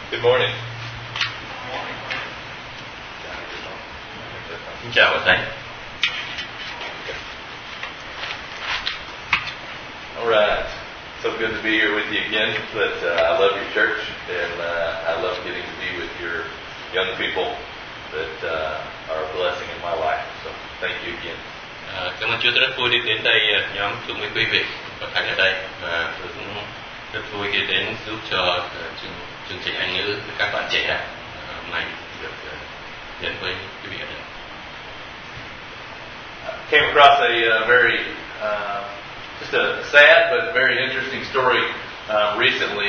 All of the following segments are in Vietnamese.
Good morning. Xin chào bà Thánh. All right. So good to be here with you again. But I love your church, and I love getting to be with your young people that are a blessing in my life. So thank you again. Cảm ơn Chúa, tôi rất vui đi đến đây nhóm chung với quý vị và Thánh ở đây, và tôi cũng rất vui khi đến giúp cho chương trình Anh ngữ với các bạn trẻ hôm nay được đến với quý vị ở đây. Came across a very just a sad but very interesting story recently.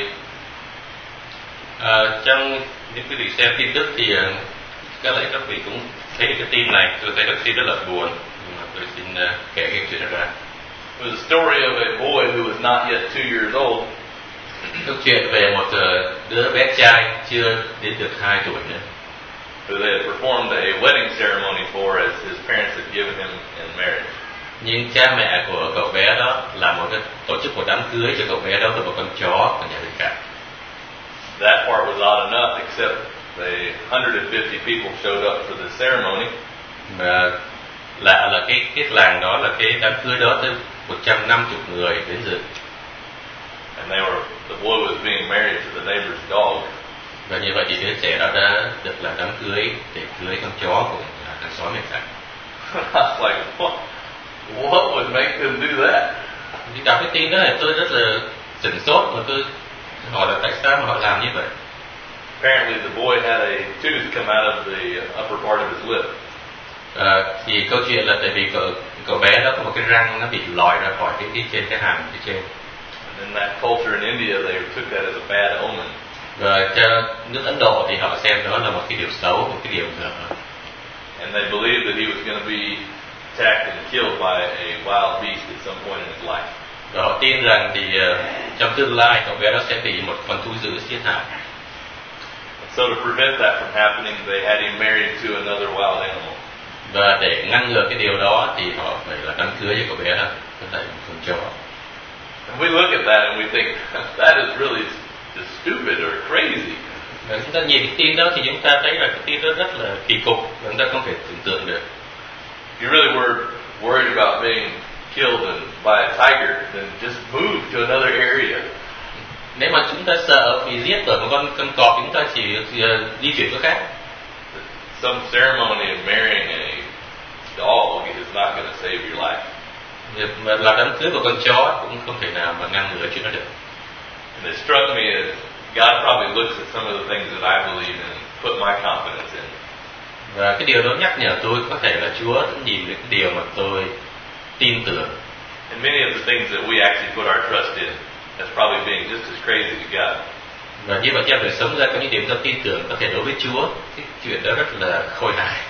Trong những quý vị xem tin tức thì có lẽ các vị cũng thấy cái tin này, tôi thấy cái tin rất là buồn, nhưng mà tôi xin kể cái chuyện này ra. It was a story of a boy who was not yet 2 years old. Câu chuyện về một đứa bé trai chưa đến được 2 tuổi nữa, who they had performed a wedding ceremony for as his parents had given him in marriage. Nhưng cha mẹ của cậu bé đó làm một cái tổ chức một đám cưới cho cậu bé đó với một con chó ở nhà bên cạnh. That part was odd enough, except the 150 people showed up for the ceremony. Mà lạ là cái làng đó, là cái đám cưới đó tới 150 người đến dự. And the boy was being married to the neighbor's dog. Và như vậy thì đứa trẻ đó đã được làm đám cưới để cưới con chó của hàng xóm bên cạnh. I was like, what would make them do that? Khi đọc cái tin đó thì tôi rất là sửng sốt, và tôi hỏi là tại sao mà họ làm như vậy. Apparently the boy had a tooth come out of the upper part of his lip. Thì câu chuyện là tại vì cậu bé đó có một cái răng nó bị lòi ra khỏi cái trên cái hàm phía trên. And in that culture in India, they took that as a bad omen. Và theo nước Ấn Độ thì họ xem đó là một cái điều xấu, một cái điều dở. And they believed that he was going to be attacked and killed by a wild beast at some point in his life. Và họ tin rằng thì trong tương lai cậu bé đó sẽ bị một con thú dữ giết hại. So to prevent that from happening, they had him married to another wild animal. Và để ngăn ngừa cái điều đó thì họ phải là đám cưới cho cậu bé đó với lại một con chó. And we look at that and we think that is really just stupid or crazy. Và chúng ta nhìn cái tin đó thì chúng ta thấy là cái tin đó rất là kỳ cục, và chúng ta không thể tưởng tượng được. If you really were worried about being killed by a tiger, then just move to another area. Nếu mà chúng ta sợ vì giết bởi một con cọp, chúng ta chỉ di chuyển chỗ khác. Some ceremony of marrying a dog is not going to save your life. Việc mà làm đám cưới của con chó cũng không thể nào mà ngăn ngừa chuyện đó được. And it struck me as God probably looks at some of the things that I believe in and put my confidence in. Và cái điều đó nhắc nhở tôi có thể là Chúa nhìn được cái điều mà tôi tin tưởng. And many of the things that we actually put our trust in, that's probably being just as crazy to God. Và như vậy trong đời sống ra có những điểm tôi tin tưởng có thể đối với Chúa, cái chuyện đó rất là khôi hài.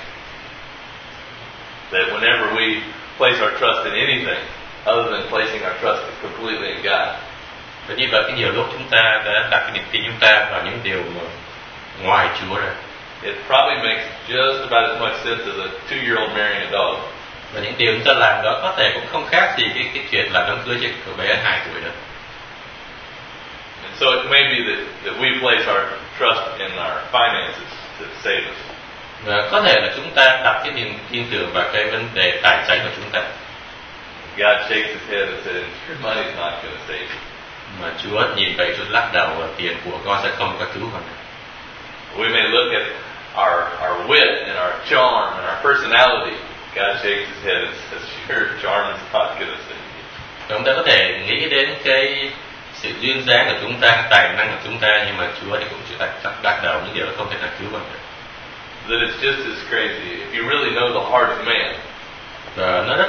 That whenever we place our trust in anything other than placing our trust completely in God. Và như vậy cái nhiều lúc chúng ta đã đặt cái niềm tin chúng ta vào những điều mà ngoài Chúa ra. It probably makes just about as much sense as a 2-year-old marrying a dog. Và những điều chúng ta làm đó có thể cũng không khác gì cái chuyện làm đám cưới cho cậu bé 2 tuổi đó. And so it may be that we place our trust in our finances to save us. Và có thể là chúng ta đặt cái niềm tin tưởng vào cái vấn đề tài chính của chúng ta. God shakes his head and says, your money's not going to save you. Mà Chúa nhìn vậy, Chúa lắc đầu và tiền của con sẽ không có cứu con. We may look at our wit and our charm and our personality. God shakes his head and says, your charm is not going to save you. Chúng ta có thể nghĩ đến cái sự duyên dáng của chúng ta, tài năng của chúng ta, nhưng mà Chúa thì cũng chỉ đặt đầu những điều đó không thể nào cứu con được. That it's just as crazy if you really know the heart of man. Và nó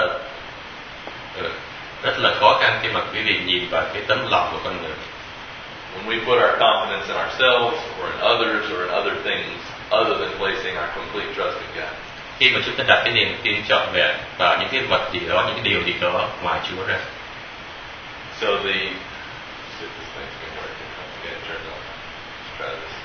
rất là khó khăn khi mà quý vị nhìn vào cái tấm lòng của con người. When we put our confidence in ourselves or in others or in other things other than placing our complete trust in God. Khi mà chúng ta đặt cái niềm tin trọn vẹn vào những cái vật gì đó, những cái điều gì đó ngoài Chúa ra. So this thing's going to work. Okay, it turned on. Let's try this.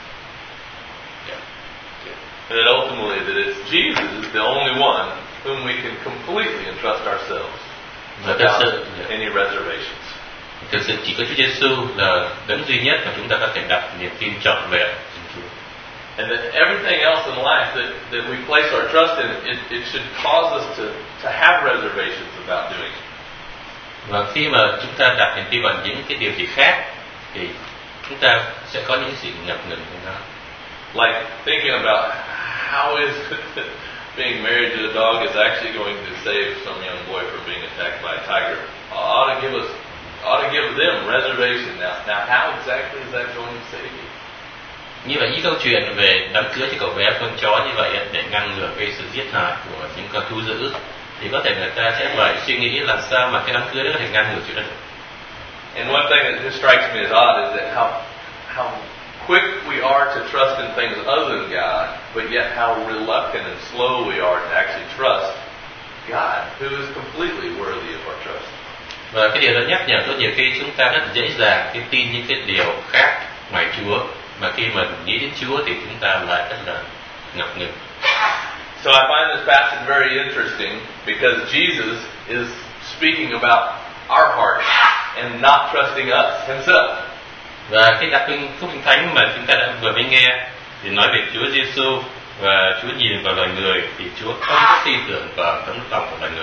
And that ultimately that it's Jesus is the only one whom we can completely entrust ourselves without any reservations. Thực sự chỉ có Chúa Giêsu là đấng duy nhất mà chúng ta có thể đặt niềm tin trọn vẹn trong Chúa. And that everything else in life that we place our trust in, it should cause us to have reservations about doing it. Và khi mà chúng ta đặt niềm tin vào những cái điều gì khác thì chúng ta sẽ có những sự ngập ngừng trong đó. Like thinking about how is being married to a dog is actually going to save some young boy from being attacked by a tiger. Ought to give them reservation. Now how exactly is that going to save you? Như vậy những câu chuyện về đám cưới cho cậu bé con chó như vậy để ngăn ngừa cái sự giết hại của những con thú dữ thì có thể người ta sẽ phải suy nghĩ làm sao mà cái đám cưới đó có thể ngăn ngừa chuyện đó được. And one thing that just strikes me as odd is that how quick we are to trust in things other than God, but yet how reluctant and slow we are to actually trust God, who is completely worthy of our trust. Và cái điều đó nhắc nhở tôi nhiều khi chúng ta rất dễ dàng cái tin những cái điều khác ngoài Chúa, mà khi mà nghĩ đến Chúa thì chúng ta lại rất là ngập ngừng. So I find this passage very interesting because Jesus is speaking about our heart and not trusting us himself. Và cái đặc trưng phúc音thánh mà chúng ta đã vừa mới nghe thì nói về Chúa Giêsu và Chúa nhìn vào loài người thì Chúa không có tin tưởng vào tấm lòng của loài người.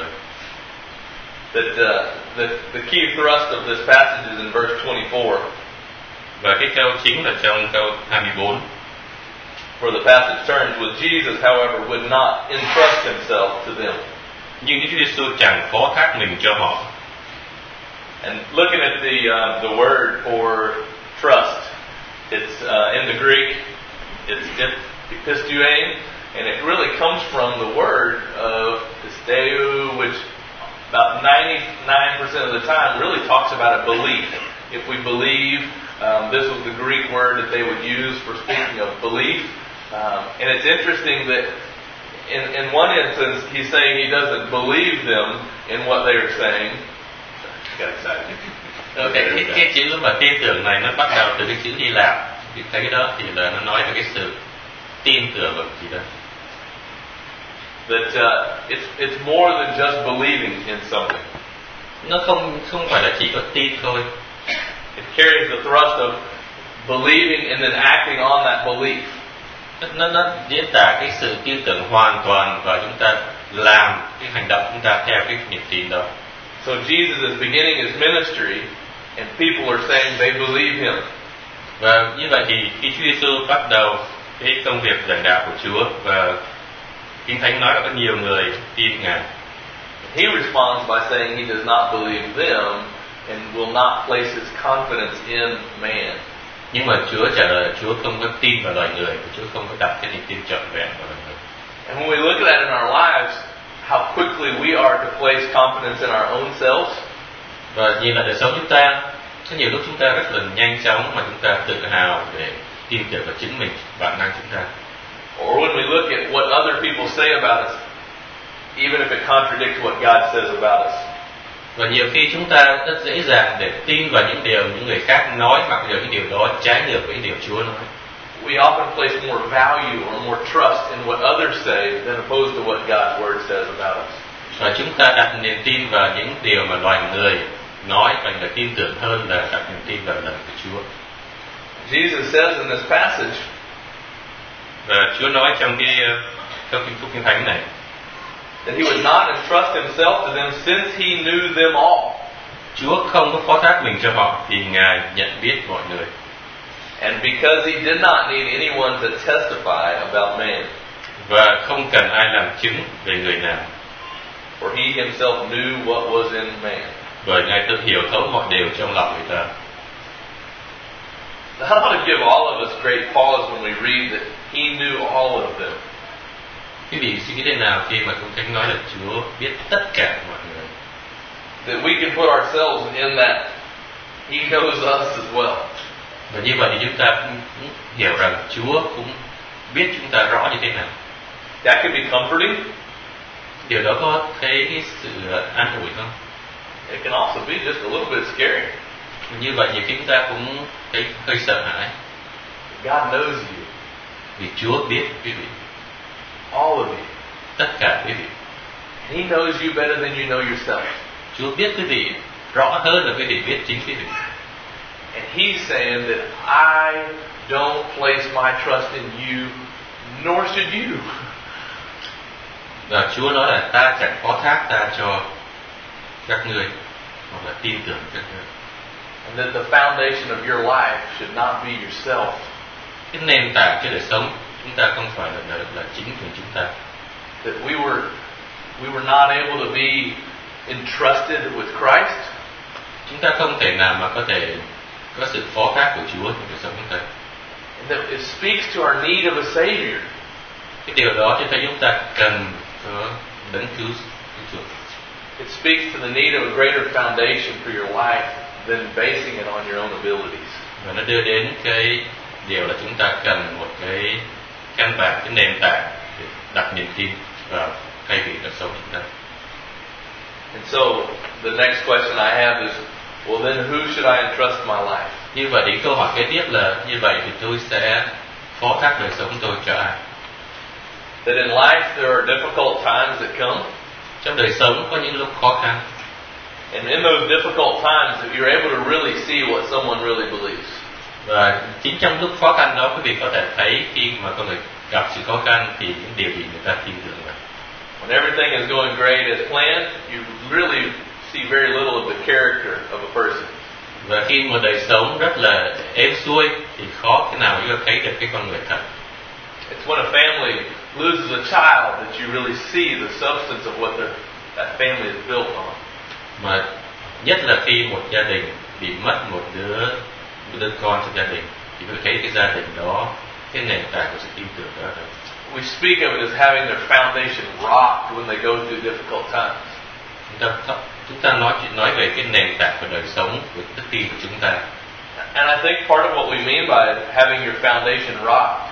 That the key thrust of this passage is in verse 24. Và cái câu chính là trong câu 24. Where the passage turns, with Jesus, however, would not entrust himself to them. Nhưng Chúa Giêsu chẳng phó thác mình cho họ. And looking at the word for trust, it's in the Greek, it's episteuein, and it really comes from the word of pisteu, which about 99% of the time really talks about a belief. If we believe, this was the Greek word that they would use for speaking of belief. And it's interesting that in one instance, he's saying he doesn't believe them in what they are saying. I got excited. Cái chữ mà tin tưởng này nó bắt đầu từ cái chữ Hy Lạp. Thì cái đó thì là nó nói về cái sự tin tưởng vào gì đó. That it's more than just believing in something. Nó không phải là chỉ có tin thôi. It carries the thrust of believing and then acting on that belief. Nó diễn tả cái sự tin tưởng hoàn toàn và chúng ta làm cái hành động chúng ta theo cái niềm tin đó. So Jesus is beginning his ministry, and people are saying they believe him. Và như vậy thì khi Chúa Giêsu bắt đầu cái công việc giảng đạo của Chúa và Kinh Thánh nói là có nhiều người tin Ngài. He responds by saying he does not believe them and will not place his confidence in man. Nhưng mà Chúa trả lời Chúa không có tin vào loài người, Chúa không có đặt cái niềm tin trọn vẹn vào loài người. And when we look at that in our lives, how quickly we are to place confidence in our own selves. Và nhìn lại đời sống chúng ta, có nhiều lúc chúng ta rất là nhanh chóng mà chúng ta tự hào để tin tưởng vào chính mình, bản năng chúng ta. Or when we look at what other people say about us, even if it contradicts what God says about us. Và nhiều khi chúng ta rất dễ dàng để tin vào những điều những người khác nói, mặc dù cái điều đó trái ngược với điều Chúa nói. We often place more value or more trust in what others say than opposed to what God's Word says about us. Và chúng ta đặt niềm tin vào những điều mà loài người nói và người tin tưởng hơn là đặt niềm tin vào lời của Chúa. Jesus says in this passage, và Chúa nói trong cái câu Phúc Kinh Thánh này, that he would not entrust himself to them since he knew them all. Chúa không có phó thác mình cho họ vì Ngài nhận biết mọi người. And because he did not need anyone to testify about man. Và không cần ai làm chứng về người nào. For he himself knew what was in man. Bởi Ngài tự hiểu thấu mọi điều trong lòng người ta. That ought to give all of us great pause when we read that he knew all of them. Quý vị suy nghĩ thế nào khi mà Kinh Thánh nói là Chúa biết tất cả mọi người? That we can put ourselves in that he knows us as well. Và như vậy thì chúng ta cũng hiểu rằng Chúa cũng biết chúng ta rõ như thế nào. That can be comforting. Điều đó có thấy sự an ủi không? It can also be just a little bit scary. Như vậy thì chúng ta cũng thấy hơi sợ hãi. God knows you. Vì Chúa biết quý vị. All of you. Tất cả quý vị. He knows you better than you know yourself. Chúa biết quý vị rõ hơn là quý vị biết chính quý vị. And he's saying that I don't place my trust in you, nor should you. Và Chúa nói là ta chẳng phó thác ta cho các ngươi, hoặc là tin tưởng các ngươi. And that the foundation of your life should not be yourself. Cái nền tảng cho đời sống chúng ta không phải là chính của chúng ta. That we were not able to be entrusted with Christ. Chúng ta không thể nào mà có thể có sự phó thác của Chúa trong đời sống chúng ta. And that it speaks to our need of a Savior. Cái điều đó cho thấy chúng ta cần có đấng cứu chuộc. It speaks to the need of a greater foundation for your life than basing it on your own abilities. Và nó đưa đến cái điều là chúng ta cần một cái căn bản, cái nền tảng để đặt niềm tin vào thay vì đời sống chúng ta. And so the next question I have is, well then who should I entrust my life? Như vậy thì câu hỏi kế tiếp là như vậy thì tôi sẽ phó thác đời sống tôi cho ai? That in life there are difficult times that come. Trong đời sống có những lúc khó khăn. And in those difficult times, if you're able to really see what someone really believes. Và chính trong lúc khó khăn đó quý vị có thể thấy khi mà con người gặp sự khó khăn thì những điều gì người ta tin tưởng vào. When everything is going great as planned, you really see very little of the character of a person. Và khi mà đời sống rất là êm xuôi thì khó thế nào chúng ta thấy được cái con người thật. It's when a family loses a child that you really see the substance of what that family is built on. Mà nhất là khi một gia đình bị mất một đứa con trong gia đình thì tôi thấy cái gia đình đó, cái nền tảng của sự tin tưởng đó. We speak of it as having their foundation rocked when they go through difficult times. Chúng ta nói về cái nền tảng của đời sống, của đức tin của chúng ta. And I think part of what we mean by having your foundation rocked,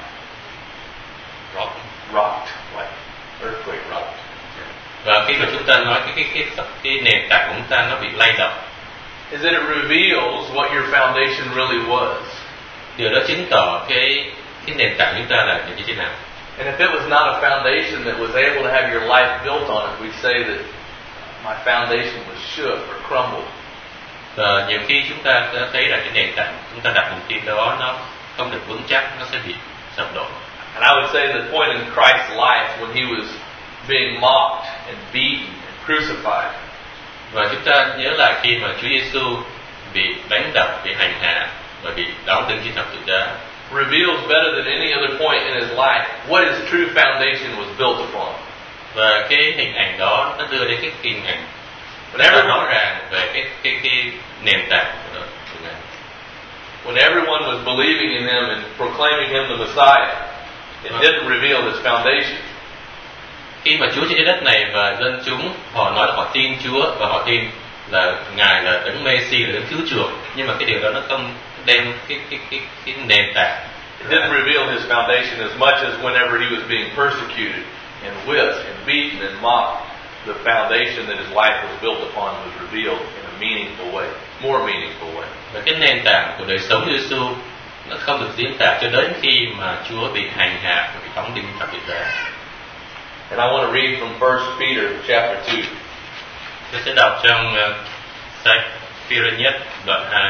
like earthquake rocked. Và khi mà chúng ta nói cái nền tảng của chúng ta nó bị lay động, is that it reveals what your foundation really was. Điều đó chứng tỏ cái nền tảng chúng ta là như thế nào. And if it was not a foundation that was able to have your life built on it, we say that my foundation was shook or crumbled. Và nhiều khi chúng ta thấy là cái nền tảng chúng ta đặt niềm tin đó nó không được vững chắc, nó sẽ bị sập đổ. And I would say the point in Christ's life when he was being mocked and beaten and crucified. Và chúng ta nhớ lại khi mà Chúa Giêsu bị đánh đập, bị hành hạ và bị đóng đinh trên thập tự giá. Reveals better than any other point in his life what his true foundation was built upon. Và cái hình ảnh đó nó đưa đến cái hình ảnh rất là rõ ràng về cái nền tảng của Ngài. When everyone was believing in him and proclaiming him the Messiah, it didn't reveal his foundation. Khi mà Chúa trên trái đất này và dân chúng họ nói là họ tin Chúa và họ tin là Ngài là đấng Messi, là đấng cứu chuộc, nhưng mà cái điều đó nó không đem cái nền tảng. It didn't reveal his foundation as much as whenever he was being persecuted and whipped and beaten and mocked, the foundation that his life was built upon was revealed in a meaningful way, more meaningful way. Và cái nền tảng của đời sống Giêsu nó không được diễn tả cho đến khi mà Chúa bị hành hạ và bị đóng đinh thập tự giá. And I want to read from 1 Peter chapter 2. Tôi sẽ đọc trong sách Phi-rơ nhất đoạn 2.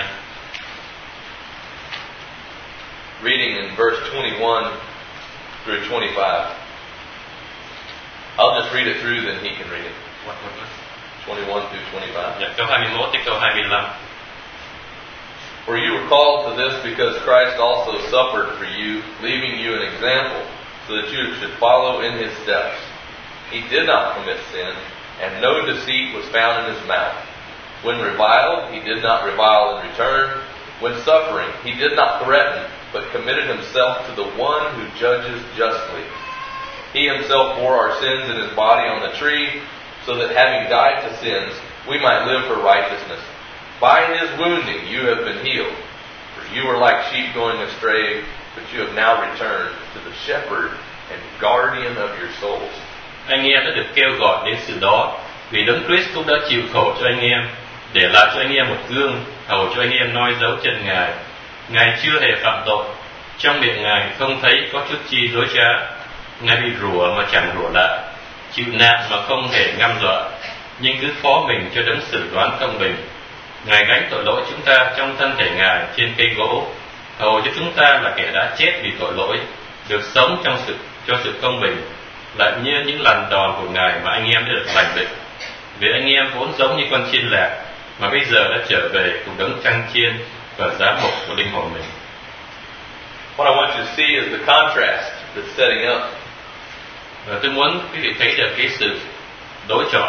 Reading in verse 21 through 25. I'll just read it through, then he can read it. 21 through 25. Dạ, câu 21 tới câu 25. For you were called to this because Christ also suffered for you, leaving you an example, so that you should follow in his steps. He did not commit sin, and no deceit was found in his mouth. When reviled, he did not revile in return. When suffering, he did not threaten, but committed himself to the one who judges justly. He himself bore our sins in his body on the tree, so that having died to sins, we might live for righteousness. By his wounding you have been healed. For you were like sheep going astray, but you have now returned to the shepherd and guardian of your souls. Anh em đã được kêu gọi đến sự đó, vì Đấng Christ cũng đã chịu khổ cho anh em, để lại cho anh em một gương, hầu cho anh em noi dấu chân Ngài. Ngài chưa hề phạm tội, trong miệng Ngài không thấy có chút chi dối trá. Ngài bị rủa mà chẳng rủa lại, chịu nạn mà không hề ngăm dọa, nhưng cứ phó mình cho Đấng xử đoán công bình. Ngài gánh tội lỗi chúng ta trong thân thể Ngài trên cây gỗ, hầu cho chúng ta là kẻ đã chết vì tội lỗi, được sống cho sự công bình, lại như những lần đòn của Ngài mà anh em đã được lành bệnh. Vì anh em vốn giống như con chiên lạc, mà bây giờ đã trở về cùng đấng chăn chiên và giám mục của linh hồn mình. What I want you to see is the contrast that's setting up. Và tôi muốn quý vị thấy được cái sự đối chọi.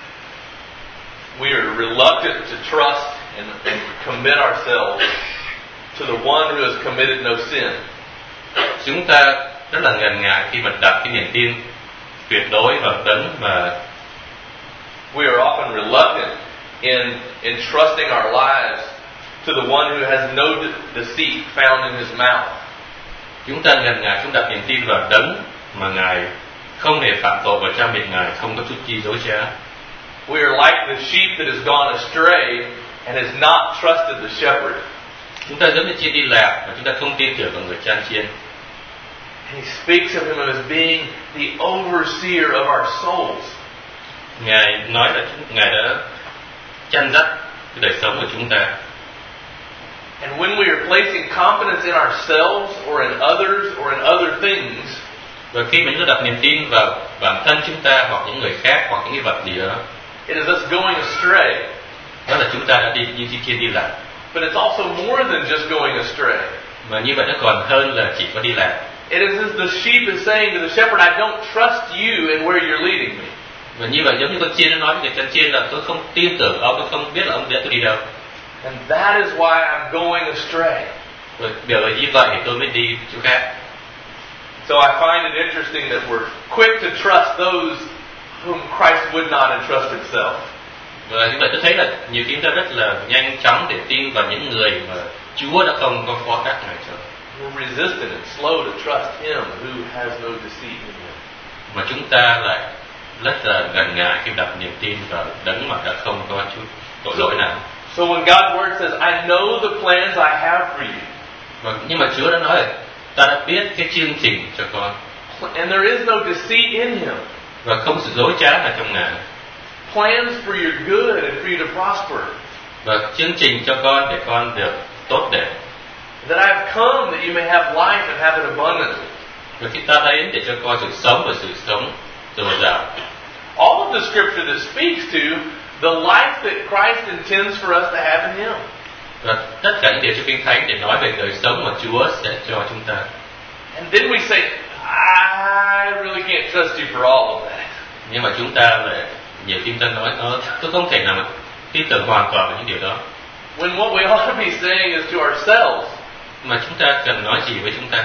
We are reluctant to trust and commit ourselves to the one who has committed no sin. Chúng ta rất là ngần ngại khi mà đặt cái niềm tin tuyệt đối vào đấng mà we are often reluctant in trusting our lives to the one who has no deceit found in his mouth. Chúng ta ngần ngại chúng đặt niềm tin vào đấng mà Ngài không hề phạm tội và trong miệng Ngài không có chút chi dối trá. We are like the sheep that has gone astray and has not trusted the shepherd. Chúng ta giống như chiên đi lạc và chúng ta không tin tưởng vào người chăn chiên. And he speaks of him as being the overseer of our souls. Ngài nói là Ngài đã chăn dắt cái đời sống của chúng ta. And when we are placing confidence in ourselves or in others or in other things, và khi mình đặt niềm tin vào bản thân chúng ta hoặc những người khác hoặc những cái vật gì đó, it is us going astray. Đó là chúng ta đã đi như chiên đi lạc. But it's also more than just going astray. Mà như vậy nó còn hơn là chỉ có đi lạc. It is as the sheep is saying to the shepherd, I don't trust you in where you're leading me. Và như vậy giống như con chiên nó nói với người chăn chiên là tôi không tin tưởng ông, tôi không biết là ông biết tôi đi đâu. And that is why I'm going astray. Và biểu là như vậy thì tôi mới đi chỗ khác. So I find it interesting that we're quick to trust those whom Christ would not entrust himself. Và như vậy tôi thấy là nhiều khi chúng ta rất là nhanh chóng để tin vào những người mà Chúa đã không có phó thác Ngài cho. We're resistant and slow to trust him who has no deceit in him. Mà chúng ta lại rất là ngần ngại khi đặt niềm tin vào đấng mà đã không có chút tội lỗi nào. So when God's word says, I know the plans I have for you. Và nhưng mà Chúa đã nói là ta đã biết cái chương trình cho con. And there is no deceit in him. Và không sự dối trá ở trong Ngài. Plans for your good and for you to prosper. Và chương trình cho con để con được tốt đẹp. That I have come that you may have life and have it abundantly. Và khi ta đến để cho con sự sống và sự sống dồi dào. All of the scripture that speaks to the life that Christ intends for us to have in him. Và tất cả những điều trong Kinh Thánh để nói về đời sống mà Chúa sẽ cho chúng ta. And then we say, I really can't trust you for all of that. Nhưng mà chúng ta lại nhiều khi chúng ta nói, tôi không thể nào tin tưởng hoàn toàn vào những điều đó. When what we ought to be saying is to ourselves, mà chúng ta cần nói gì với chúng ta?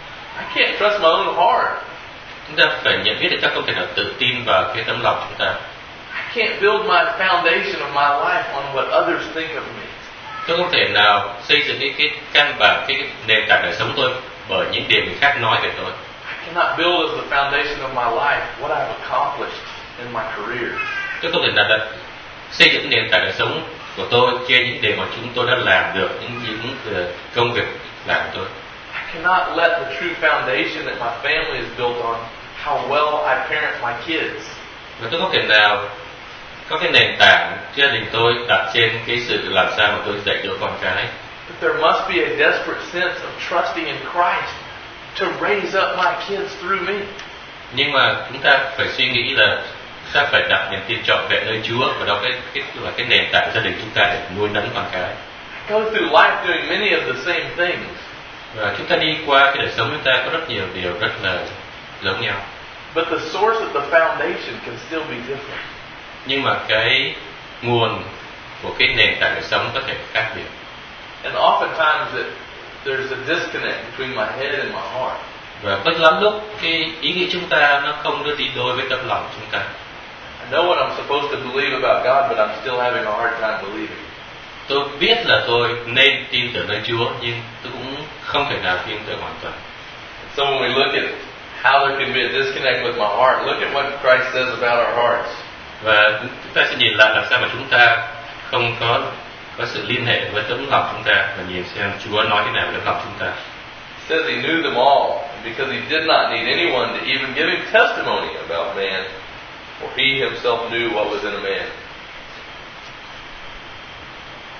I can't trust my own heart. Chúng ta phải nhận biết để ta không thể nào tự tin vào cái tấm lòng chúng ta. I can't build my foundation of my life on what others think of me. Tôi không thể nào xây dựng cái căn bản, cái nền tảng đời sống tôi bởi những điều người khác nói về tôi. I cannot build as the foundation of my life what I've accomplished in my career. Tôi không thể nào đặt xây dựng nền tảng đời sống của tôi trên những điều mà chúng tôi đã làm được, những công việc làm của tôi. I cannot let the true foundation that my family is built on how well I parent my kids. Và tôi không thể nào có cái nền tảng gia đình tôi đặt trên cái sự làm sao mà tôi dạy dỗ con cái. But there must be a desperate sense of trusting in Christ to raise up my kids through me. Nhưng mà chúng ta phải suy nghĩ là ta phải đặt niềm tin trọn vẹn nơi Chúa và đó là cái nền tảng gia đình chúng ta để nuôi nấng con cái. I go through life doing many of the same things. Và chúng ta đi qua cái đời sống chúng ta có rất nhiều điều rất là giống nhau. But the source of the foundation can still be different. Nhưng mà cái nguồn của cái nền tảng đời sống có thể khác biệt. And oftentimes there's a disconnect between my head and my heart. Và có lắm lúc cái ý nghĩ chúng ta nó không đưa đi đôi với tấm lòng chúng ta. I know what I'm supposed to believe about God, but I'm still having a hard time believing. Tôi biết là tôi nên tin tưởng nơi Chúa, nhưng tôi cũng không thể nào tin tưởng hoàn toàn. So when we look at how there can be a disconnect with my heart, look at what Christ says about our hearts. Và chúng ta sẽ nhìn lại làm sao mà chúng ta không có sự liên hệ với tấm lòng chúng ta và nhìn xem Chúa nói thế nào với tấm lòng chúng ta. It says he knew them all, because he did not need anyone to even give him testimony about man, for he himself knew what was in a man.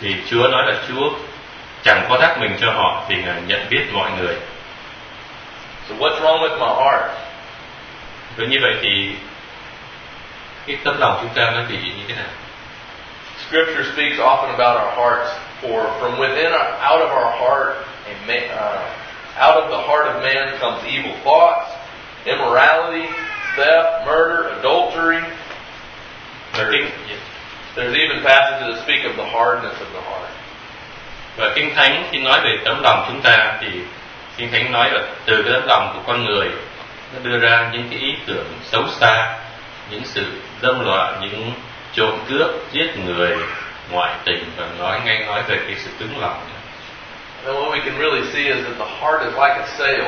Thì Chúa nói là Chúa chẳng có thác mình cho họ vì Ngài nhận biết mọi người. So what's wrong with my heart? Với như vậy thì cái tấm lòng chúng ta nó bị như thế nào? Scripture speaks often about our hearts. For from within, out of our heart, out of the heart of man comes evil thoughts, immorality, theft, murder, adultery. There's even passages that speak of the hardness of the heart. Và Kinh Thánh khi nói về tấm lòng chúng ta thì Kinh Thánh nói là từ cái tấm lòng của con người nó đưa ra những cái ý tưởng xấu xa, những sự dâm loạn, những trộm cướp, giết người, ngoại tình, và nói về cái sự cứng lòng. And what we can really see is that the heart is like a sail.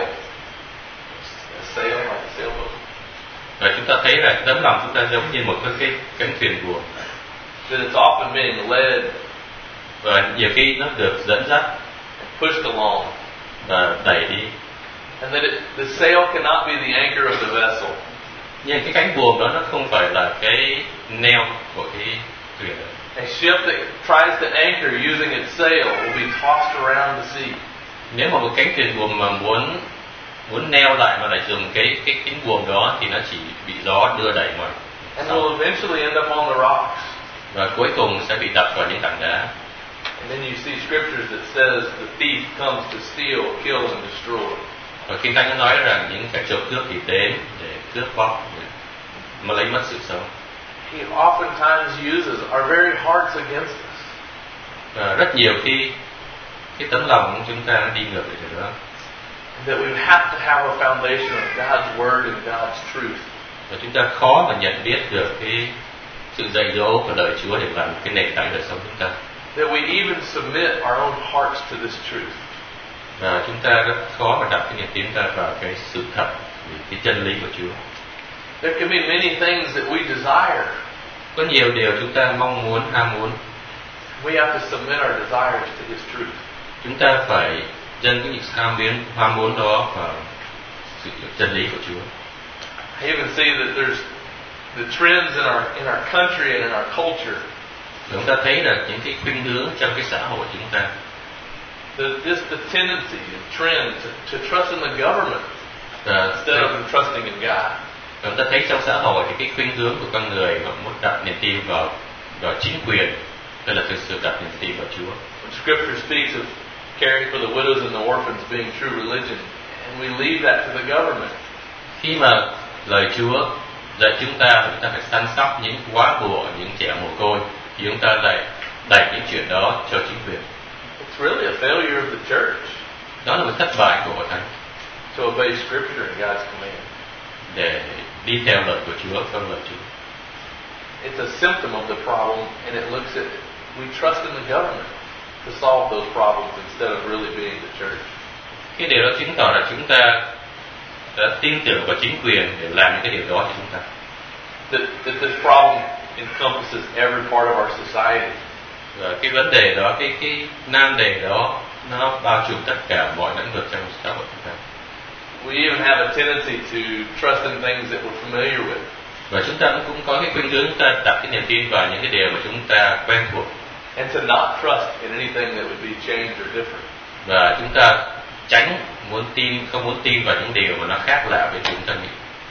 A sail, like a sailboat. Và chúng ta thấy là tấm lòng chúng ta giống như một cái cánh thuyền buồm. That it's often being led. Và nhiều khi nó được dẫn dắt, pushed along, và đẩy đi. And that the sail cannot be the anchor of the vessel. Nhưng cái cánh buồm đó nó không phải là cái neo của cái thuyền. A ship that tries to anchor using its sail will be tossed around the sea. Nếu mà một cánh thuyền buồm mà muốn neo lại mà lại dùng cái cánh buồm đó thì nó chỉ bị gió đưa đẩy mà. And will eventually end up on the rocks. Và cuối cùng sẽ bị đập vào những tảng đá. And then you see scriptures that says the thief comes to steal, kill and destroy. Và Kinh Thánh nó nói rằng những kẻ trộm cướp thì đến để cướp bóc, mà lấy mất sự sống. He oftentimes uses our very hearts against us. Và rất nhiều khi cái tấm lòng của chúng ta nó đi ngược lại điều đó. That we have to have a foundation of God's word and God's truth. Và chúng ta khó mà nhận biết được cái sự dạy dỗ của lời Chúa để làm cái nền tảng đời sống chúng ta. That we even submit our own hearts to this truth. Và chúng ta rất khó mà đặt cái niềm tin ta vào cái sự thật, cái chân lý của Chúa. There can be many things that we desire. Có nhiều điều chúng ta mong muốn, ham muốn. We have to submit our desires to His truth. Chúng ta phải dâng cái những ham muốn đó vào sự chân lý của Chúa. I even see that there's the trends in our country and in our culture. Chúng ta thấy là những cái khuynh hướng trong cái xã hội chúng ta. The tendency, the trend to trust in the government instead of trusting in God. Chúng ta thấy trong xã hội thì cái khuynh hướng của con người họ muốn đặt niềm tin vào chính quyền, hay là thực sự đặt niềm tin vào Chúa. When Scripture speaks of caring for the widows and the orphans being true religion, and we leave that to the government. Khi mà lời Chúa dạy chúng ta phải săn sóc những quá bùa, những trẻ mồ côi, thì chúng ta lại đẩy những chuyện đó cho chính quyền. It's really a failure of the church. Đó là một thất bại của hội thánh. To obey Scripture and God's command. Để đi theo lời của Chúa, theo lời Chúa. It's a symptom of the problem, and it looks at we trust in the government to solve those problems instead of really being the church. Cái điều đó chứng tỏ là chúng ta đã tin tưởng vào chính quyền để làm những cái điều đó cho chúng ta. That this problem encompasses every part of our society. Và cái vấn đề đó, cái nan đề đó, nó bao trùm tất cả mọi lĩnh vực trong xã hội chúng ta. We even have a tendency to trust in things that we're familiar with. Và chúng ta cũng có cái khuynh hướng ta đặt cái niềm tin vào những cái điều mà chúng ta quen thuộc. And to not trust in anything that would be changed or different. Và chúng ta không muốn tin vào những điều mà nó khác lạ với chúng ta nghĩ.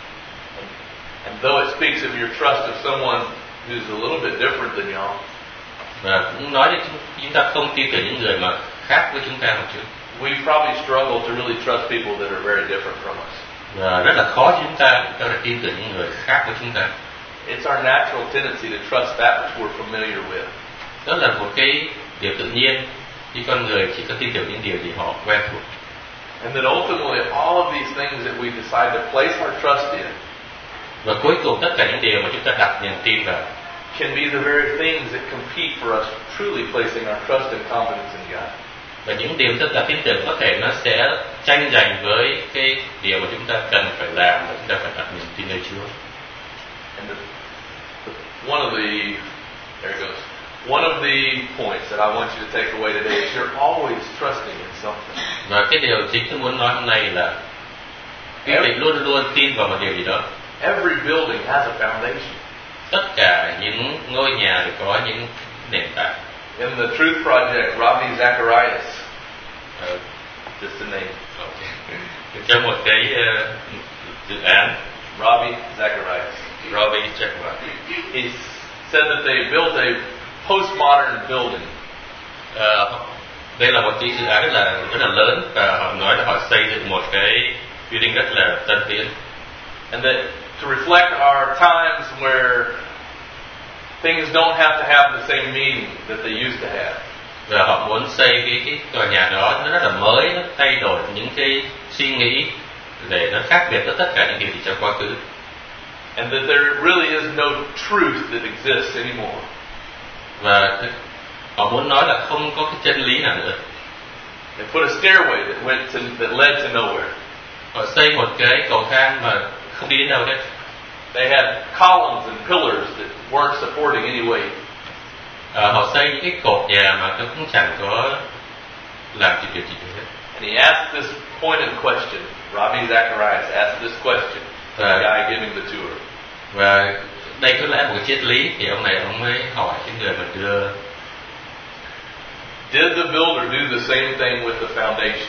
And though it speaks of your trust of someone who's a little bit different than y'all. Và cũng nói đến chúng ta không tin tưởng những người mà khác với chúng ta một chút. We probably struggle to really trust people that are very different from us. Và rất là khó cho chúng ta tin tưởng những người khác với chúng ta. It's our natural tendency to trust that which we're familiar with. Đó là một cái điều tự nhiên khi con người chỉ có tin tưởng những điều gì họ quen thuộc. And that ultimately all of these things that we decide to place our trust in. Và cuối cùng tất cả những điều mà chúng ta đặt niềm tin vào can be the very things that compete for us truly placing our trust and confidence in God. Và những điều chúng ta tin tưởng có thể nó sẽ tranh giành với cái điều mà chúng ta cần phải làm, và chúng ta phải đặt niềm tin nơi Chúa. And one of the points that I want you to take away today is you're always trusting in something. Và cái điều chính tôi muốn nói hôm nay là quý vị luôn luôn tin vào một điều gì đó. Every building has a foundation. Tất cả những ngôi nhà đều có những nền tảng. In the Truth Project, Ravi Zacharias, just a name. Trong một cái dự án, Ravi Zacharias. He said that they built a postmodern building. Đây là một cái dự án rất là lớn, và họ nói là họ xây dựng một cái building rất là tân tiến. And that to reflect our times where things don't have to have the same meaning that they used to have. Và họ muốn xây cái tòa nhà đó nó rất là mới, nó thay đổi những cái suy nghĩ để nó khác biệt với tất cả những điều gì trong quá khứ. And that there really is no truth that exists anymore. Và họ muốn nói là không có cái chân lý nào nữa. They put a stairway that led to nowhere. Họ xây một cái cầu thang mà không đi đến đâu hết. They had columns and pillars that weren't supporting any weight. Họ xây những cái cột nhà mà nó cũng chẳng có làm gì được hết. And he asked this pointed question. Ravi Zacharias asked this question to the guy giving the tour. Và đây có lẽ một cái triết lý, thì ông mới hỏi cái người mà đưa. Did the builder do the same thing with the foundation?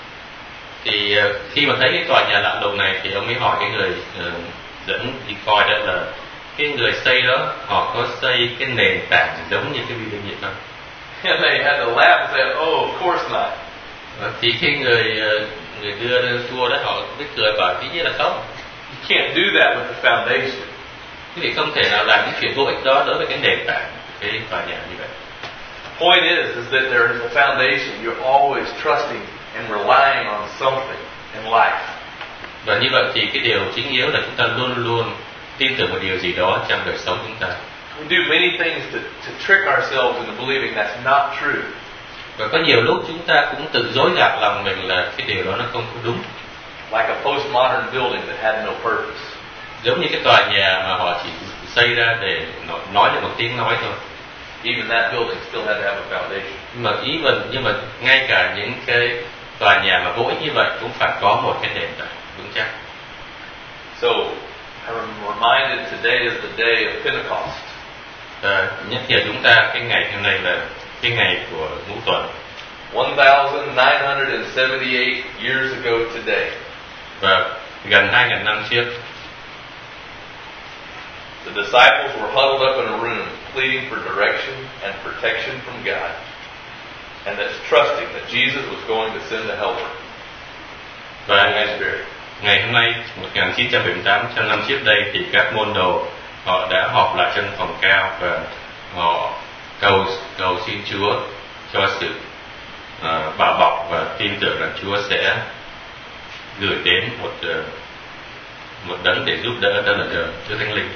Thì khi mà thấy cái tòa nhà lạ lùng này thì ông mới hỏi cái người dẫn đi coi đó là cái người xây đó họ có xây cái nền tảng giống như cái building vậy không? And they had to laugh and say, "Oh, of course not." Thì khi người đưa tour đó họ biết cười bảo tí nhiên là không. You can't do that with the foundation. Quý vị không thể nào làm những chuyện vô ích đó đối với cái nền tảng cái tòa nhà như vậy. Point is that there is a foundation. You're always trusting and relying on something in life. Và như vậy thì cái điều chính yếu là chúng ta luôn luôn tin tưởng một điều gì đó trong đời sống chúng ta. We do many things to trick ourselves into believing that's not true. Và có nhiều lúc chúng ta cũng tự dối gạt lòng mình là cái điều đó nó không có đúng. Like a postmodern building that had no purpose. Giống như cái tòa nhà mà họ chỉ xây ra để nói được một tiếng nói thôi. Even that building still had to have a foundation. Nhưng mà ngay cả những cái tòa nhà mà vô ích như vậy cũng phải có một cái nền tảng vững chắc. So I'm reminded today is the day of Pentecost. Nhắc nhở chúng ta cái ngày hôm nay là cái ngày của Ngũ Tuần. 1978 years ago today. Và gần 2.000 năm trước. The disciples were huddled up in a room, pleading for direction and protection from God, and that's trusting that Jesus was going to send a helper. Và ngày hôm nay 1978 trong năm trước đây thì các môn đồ họ đã họp lại trong phòng cao và họ cầu xin Chúa cho sự bảo bọc và tin tưởng rằng Chúa sẽ gửi đến một đấng để giúp đỡ, đó là Chúa Thánh Linh.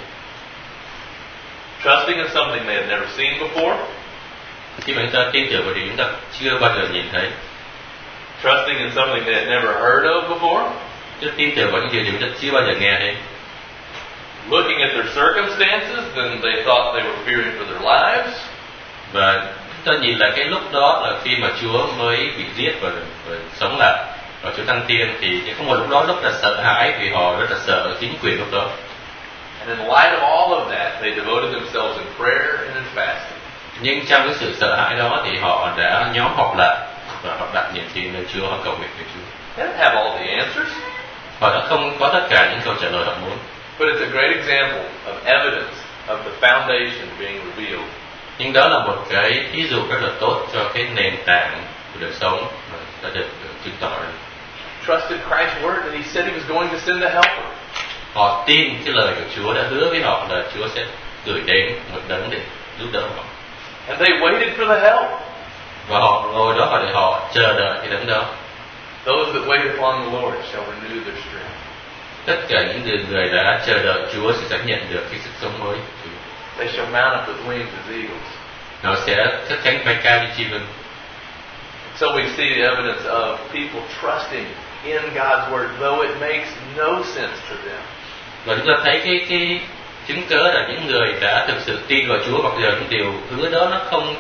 Trusting in something they had never seen before. Khi mà chúng ta tin tưởng vào điều chúng ta chưa bao giờ nhìn thấy. Trusting in something they had never heard of before. Tin tưởng vào những điều chúng ta chưa bao giờ nghe thấy. Looking at their circumstances, then they thought they were fearing for their lives. Và chúng ta nhìn lại cái lúc đó là khi mà Chúa mới bị giết và sống lại, và Chúa Thăng Tiên thì có một lúc đó rất là sợ hãi vì họ rất là sợ chính quyền lúc đó. And in light of all of that, they devoted themselves in prayer and in fasting. Nhưng trong cái sự sợ hãi đó thì họ đã nhóm họp lại và họ đặt niềm tin lên Chúa, họ cầu nguyện với Chúa. They didn't have all the answers. Họ đã không có tất cả những câu trả lời họ muốn. But it's a great example of evidence of the foundation being revealed. Nhưng đó là một cái ví dụ rất là tốt cho cái nền tảng của đời sống mà đã được chứng tỏ ra. Trusted Christ's word and he said he was going to send a helper. Họ tin cái lời của Chúa đã hứa với họ là Chúa sẽ gửi đến một đấng để giúp đỡ họ. And they waited for the help. Và họ ngồi đó để họ chờ đợi cái đấng đó. Those that wait upon the Lord shall renew their strength. Tất cả những người đã chờ đợi Chúa sẽ nhận được cái sức sống mới. They shall mount up with wings as eagles. Nó sẽ cất cánh bay cao như chim ưng. So we see the evidence of people trusting in God's word, though it makes no sense to them. Và chúng ta thấy cái chứng cớ là những người đã thực sự tin vào Chúa, mặc dù những điều hứa đó nó không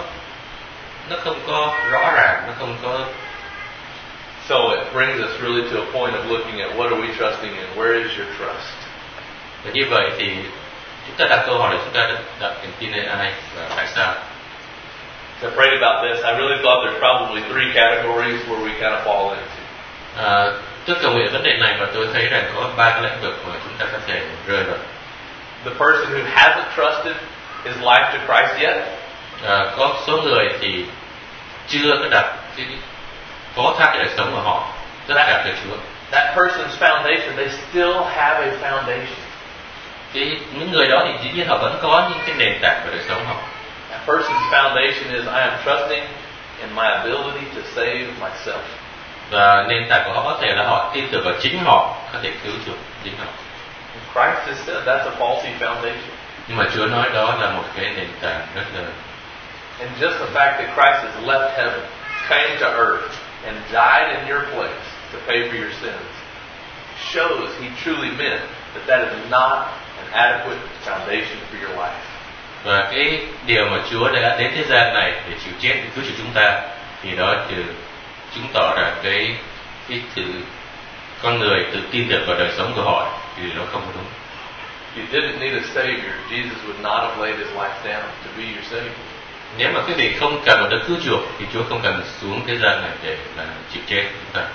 có rõ ràng, nó không có. So it brings us really to a point of looking at what are we trusting in? Where is your trust? Và như vậy thì chúng ta đặt câu hỏi là chúng ta đặt niềm tin lên ai và tại sao? I prayed about this. I really thought there's probably 3 categories where we kind of fall into. Tôi cầu nguyện vấn đề này và tôi thấy rằng có 3 cái lĩnh vực mà chúng ta có thể rơi vào. The person who hasn't trusted his life to Christ yet. Có số người thì chưa có đặt cái phó thác cái đời sống của họ tất cả cho Chúa. That person's foundation, they still have a foundation. Những người đó thì dĩ nhiên họ vẫn có những cái nền tảng về đời sống họ. That person's foundation is I am trusting in my ability to save myself. Và nền tảng của họ có thể là họ tin tưởng vào chính họ có thể cứu chuộc chính họ. Christ has said that's a faulty foundation. Nhưng mà Chúa nói đó là một cái nền tảng rất là. And just the fact that Christ has left heaven, came to earth, and died in your place to pay for your sins shows He truly meant that is not an adequate foundation for your life. Và cái điều mà Chúa đã đến thế gian này để chịu chết để cứu chuộc chúng ta thì đó chứng tỏ rằng cái sự con người tự tin tưởng vào đời sống của họ thì nó không có đúng. You didn't need a savior. Jesus would not have laid His life down to be your savior. Nếu mà quý vị không cần một đấng cứu chuộc thì Chúa không cần xuống thế gian này để là chịu chết chúng ta.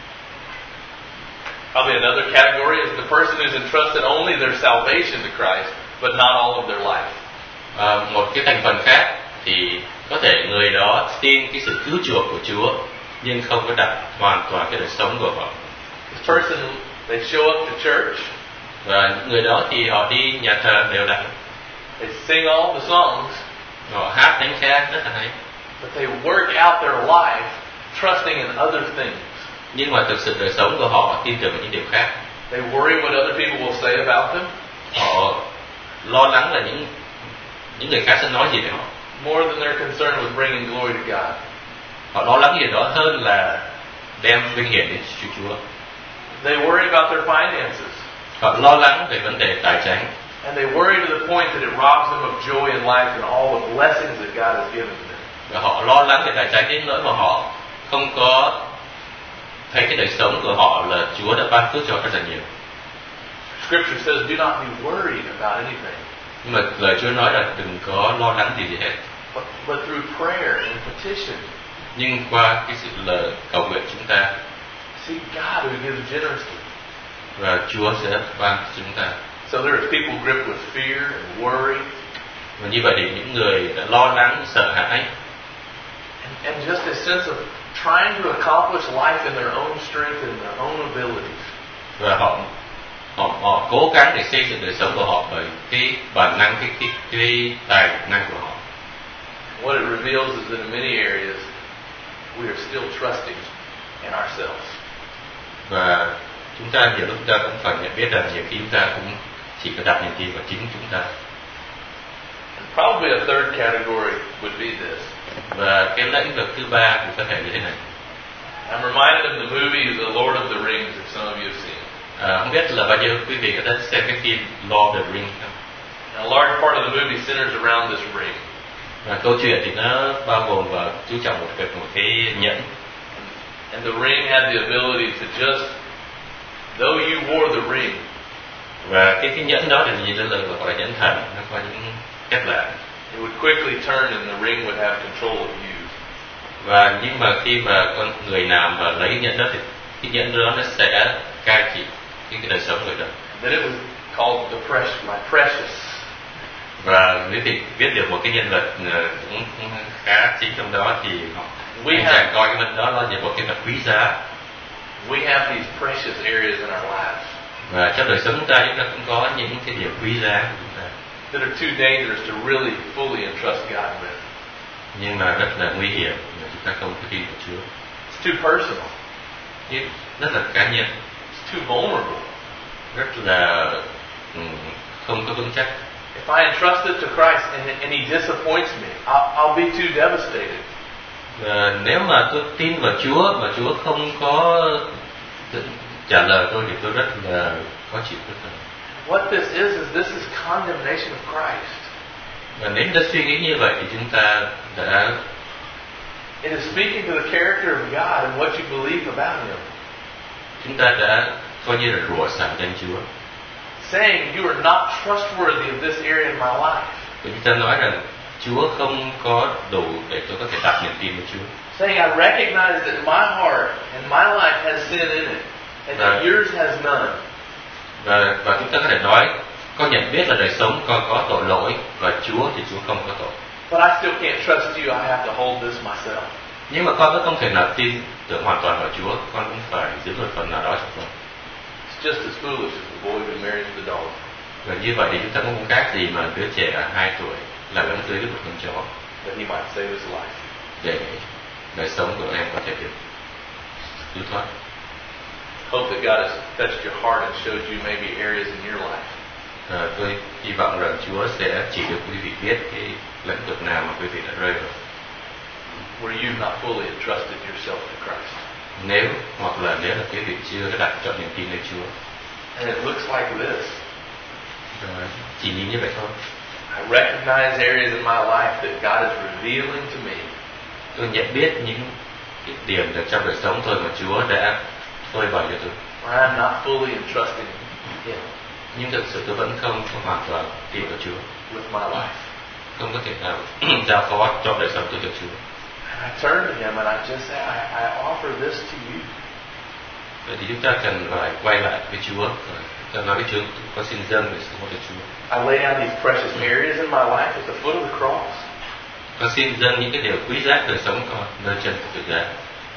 Probably another category is the person who's entrusted only their salvation to Christ, but not all of their life. Một cái thành phần khác thì có thể người đó tin cái sự cứu chuộc của Chúa nhưng không có đặt hoàn toàn cái đời sống của họ. This person, they show up to church. Và những người đó thì họ đi nhà thờ đều đặn. They sing all the songs. Họ hát thánh ca rất là hay. But they work out their life trusting in other things. Nhưng mà thực sự đời sống của họ tin tưởng vào những điều khác. They worry what other people will say about them. Họ lo lắng là những người khác sẽ nói gì về họ. More than they're concerned with bringing glory to God. Họ lo lắng gì đó hơn là đem vinh hiển đến Chúa. They worry about their finances. Họ lo lắng về vấn đề tài chính. And they worry to the point that it robs them of joy in life and all the blessings that God has given them. Và họ lo lắng về tài chính đến nỗi mà họ không có thấy cái đời sống của họ là Chúa đã ban phước cho rất là nhiều. Scripture says, "Do not be worried about anything." Nhưng mà lời Chúa nói là đừng có lo lắng gì hết. But through prayer and petition. Nhưng qua cái sự lời cầu nguyện chúng ta. See God who gives generously. Và Chúa sẽ ban cho chúng ta. So there are people gripped with fear and worry. Và như vậy thì những người đã lo lắng, sợ hãi. And just a sense of trying to accomplish life in their own strength and their own abilities. Và họ cố gắng để xây dựng đời sống của họ bởi cái bản năng, cái tài năng của họ. What it reveals is that in many areas we are still trusting in ourselves. Và chúng ta nhiều lúc chúng ta cũng phải nhận biết rằng nhiều khi chúng ta cũng chỉ có đặt niềm tin vào chính chúng ta. And probably a third category would be this. Và cái lĩnh vực thứ ba cũng có thể như thế này. I'm reminded of the movie The Lord of the Rings, if some of you have seen. Không biết là bao nhiêu quý vị đã xem cái phim Lord of the Rings không? And a large part of the movie centers around this ring. Và câu chuyện thì nó bao gồm và chú trọng một cái nhẫn. And the ring had the ability to just, though you wore the ring. Và cái nhẫn đó thì như là gọi là nhẫn thần, nó có những phép lạ. It would quickly turn and the ring would have control of you. Và nhưng mà khi mà con người nào mà lấy cái nhẫn đó thì cái nhẫn đó nó sẽ cai trị cái đời sống người đó. Then it was called my precious. Và nếu thì viết được một cái nhân vật cũng khá chính trong đó thì họ chàng coi cái vật đó là một cái vật quý giá. We have these precious areas in our lives. Và trong đời sống chúng ta cũng có những cái điều quý giá của chúng ta. That are too dangerous to really fully entrust God with. Nhưng mà rất là nguy hiểm mà chúng ta không có tin vào Chúa. It's too personal. Rất là cá nhân. It's too vulnerable. Rất là không có vững chắc. If I entrust it to Christ and He disappoints me, I'll be too devastated. Và nếu mà tôi tin vào Chúa mà Chúa không có trả lời tôi thì tôi rất là khó chịu. What this is condemnation of Christ. Và nếu ta suy nghĩ như vậy thì chúng ta đã. It is speaking to the character of God and what you believe about Him. Chúng ta đã coi như là rủa xả danh Chúa. Saying you are not trustworthy of this area in my life. Và chúng ta nói rằng Chúa không có đủ để tôi có thể đặt niềm tin vào Chúa. Saying I recognize that my heart and my life has sin in it, and that yours has none. Và chúng ta có thể nói, con nhận biết là đời sống con có tội lỗi và Chúa thì Chúa không có tội. But I still can't trust you. I have to hold this myself. Nhưng mà con vẫn không thể nào tin tưởng hoàn toàn vào Chúa, con cũng phải giữ một phần nào đó trong mình. It's just as foolish as the boy who marries the dog. Và như vậy thì chúng ta cũng không khác gì mà đứa trẻ 2 tuổi là gắn cưới với một con chó. That he might save his life. Để đời sống của em có thể được cứu thoát. Hope that God has touched your heart and showed you maybe areas in your life. Tôi hy vọng rằng Chúa sẽ chỉ được quý vị biết cái lĩnh vực nào mà quý vị đã rơi vào. Where you've not fully entrusted yourself to Christ. Nếu là quý vị chưa đặt chọn niềm tin lên Chúa. And it looks like this. Chỉ nhìn như vậy thôi. I recognize areas in my life that God is revealing to me. Tôi nhận biết những cái điểm ở trong đời sống tôi mà Chúa đã phơi bày cho tôi. I'm not fully entrusting Him. Nhưng thực sự tôi vẫn không hoàn toàn tin vào Chúa. With my life. Không có thể nào giao phó cho đời sống tôi cho Chúa. And I turn to Him and I just say, I offer this to you. Vậy thì chúng ta cần phải quay lại với Chúa. Ta nói với Chúa, con xin dâng đời sống cho Chúa. I lay down these precious areas in my life at the foot of the cross. Con xin dâng những cái điều quý giá đời sống con nơi chân của tự giá.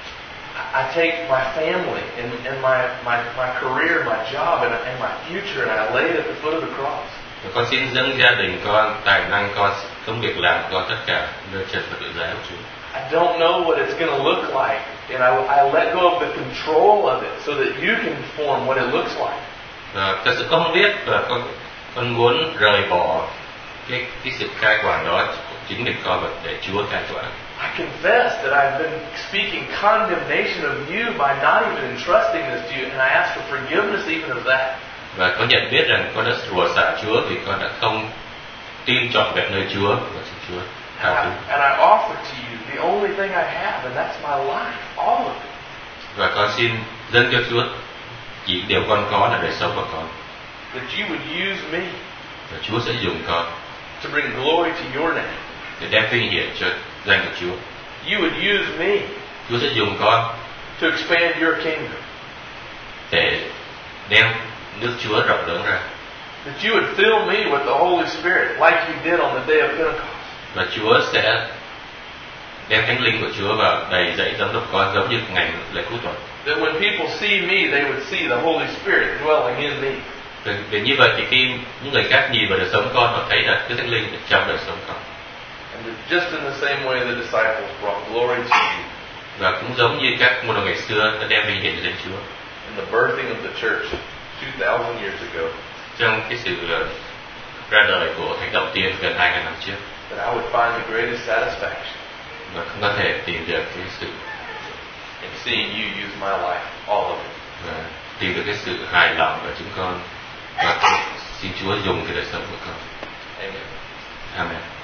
I take my family and my career, my job and my future and I lay it at the foot of the cross. Và con xin dâng gia đình con, tài năng con, công việc làm con, tất cả nơi chân của tự giá của Chúa. I don't know what it's going to look like, and I let go of the control of it so that you can form what it looks like. Và thật sự con không biết và con muốn rời bỏ cái sự cai quản đó của chính mình con để Chúa cai quản. I confess that I've been speaking condemnation of you by not even entrusting this to you, and I ask for forgiveness even of that. Và con nhận biết rằng con đã rủa xả Chúa vì con đã không tin trọn vẹn nơi Chúa và xin Chúa tha thứ. And I offer to you the only thing I have, and that's my life, all of it. Và con xin dâng cho Chúa chỉ điều con có là đời sống của con. That you would use me. Và Chúa sẽ dùng con. To bring glory to your name. Để đem vinh hiển cho danh của Chúa. You would use me. Chúa sẽ dùng con. To expand your kingdom. Để đem nước Chúa rộng lớn ra. That you would fill me with the Holy Spirit like you did on the day of Pentecost. Và Chúa sẽ đem Thánh Linh của Chúa vào đầy dẫy giám đốc con giống như ngày lễ cuối tuần. That when people see me, they would see the Holy Spirit dwelling in me. Vì như vậy thì khi những người khác nhìn vào đời sống con, họ thấy là cái Thánh Linh ở trong đời sống con. And just in the same way the disciples brought glory to you. Và cũng giống như các môn đồ ngày xưa đã đem vinh hiển đến Chúa. In the birthing of the church 2,000 years ago. Trong cái sự ra đời của thánh đầu tiên gần 2.000 năm trước. That I would find the greatest satisfaction. Và không có thể tìm được cái sự in seeing you use my life, all of it. Và tìm được cái sự hài lòng của chúng con và xin Chúa dùng cái đời sống của con. Amen. Amen.